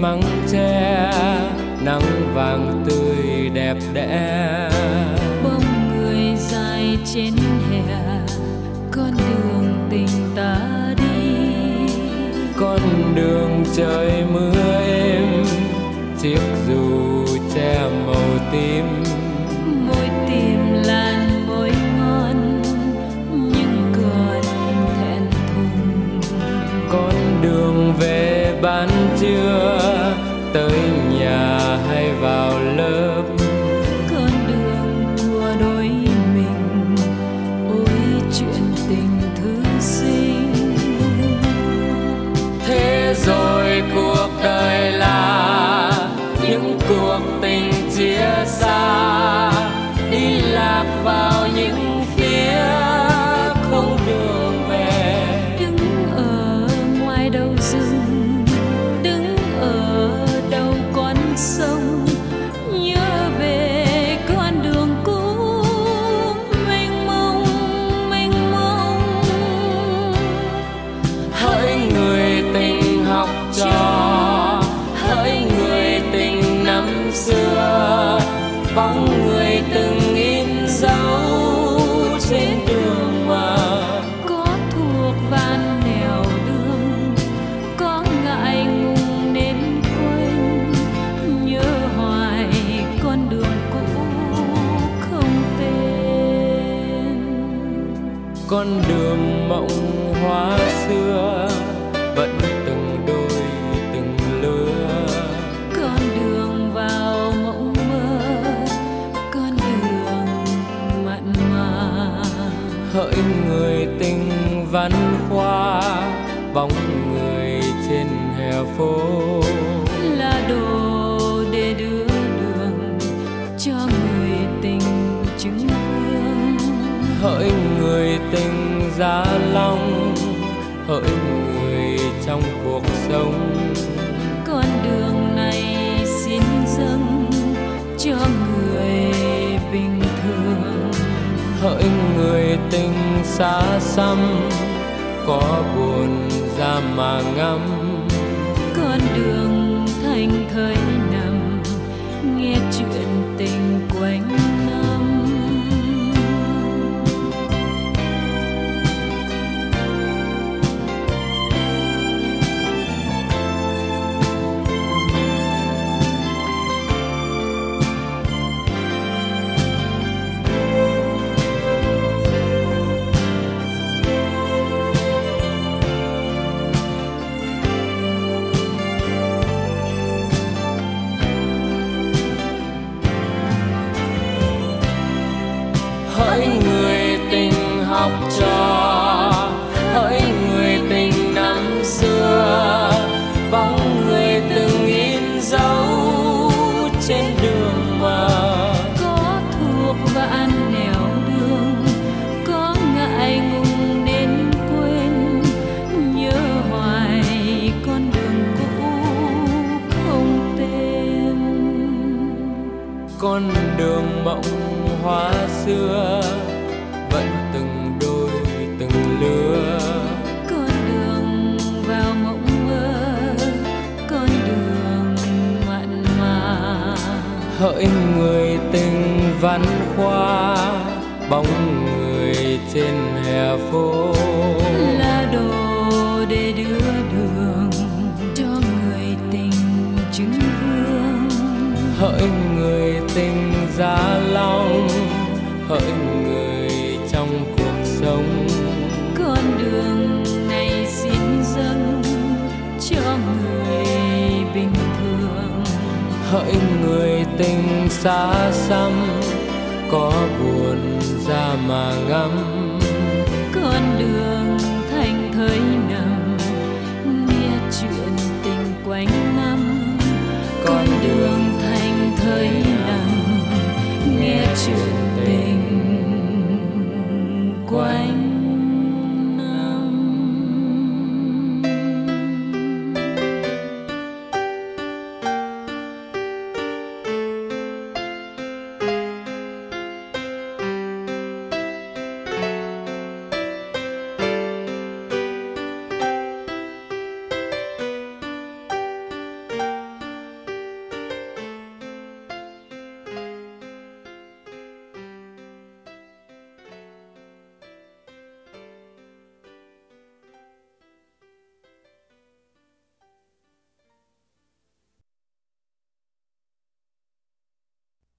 măng tre, nắng vàng tươi đẹp đẽ. Bóng người dài trên hè, con đường tình ta đi. Con đường trời mưa êm, chiếc dù che màu tím. Môi tìm làn môi ngon, nhưng còn thẹn thùng. Con đường về ban trưa, tới nhà hay vào lớp. Con đường của đôi mình, ôi chuyện tình thứ sinh. Thế rồi cuộc đời là những cuộc tình chia xa, đi lạc vào những phía không đường về. Đứng ở ngoài đầu rừng, đứng ở đầu con sông, nhớ về con đường cũ mênh mông mênh mông. Hỡi người tình học trò, hỡi người tình năm xưa, bóng người từng in dấu trên đường mà. Có thuộc van nẻo đường, có ngại ngùng nên quên, nhớ hoài con đường cũ không tên. Con đường mộng hoa xưa vẫn từng đôi từng lứa. Con đường vào mộng mơ, con đường mặn mà. Hỡi người tình văn khoa, bóng người trên hè phố. Là đồ để đưa đường cho người tình chứng vương. Hỡi người tình Giá Long, hỡi người trong cuộc sống. Con đường này xin dâng cho người bình thường. Hỡi người tình xa xăm, có buồn ra mà ngắm. Con đường thành thơi nằm, nghe chuyện tình quanh năm. Hỡi người tình học trò, hỡi người tình năm xưa, bóng người từng in dấu trên đường mà. Có thuộc vạn nẻo đường, có ngại ngùng nên quên, nhớ hoài con đường cũ không tên. Con đường mộng hoa xưa vẫn từng đôi từng lứa. Con đường vào mộng mơ, con đường mặn mà. Hỡi người tình văn khoa, bóng người trên hè phố. Là đồ để đưa đường cho người tình chứng vương. Hỡi người tình Giá Long, hỡi người trong cuộc sống. Con đường này xin dâng cho người bình thường. Hỡi người tình xa xăm, có buồn ra mà ngắm. Con đường thành thơi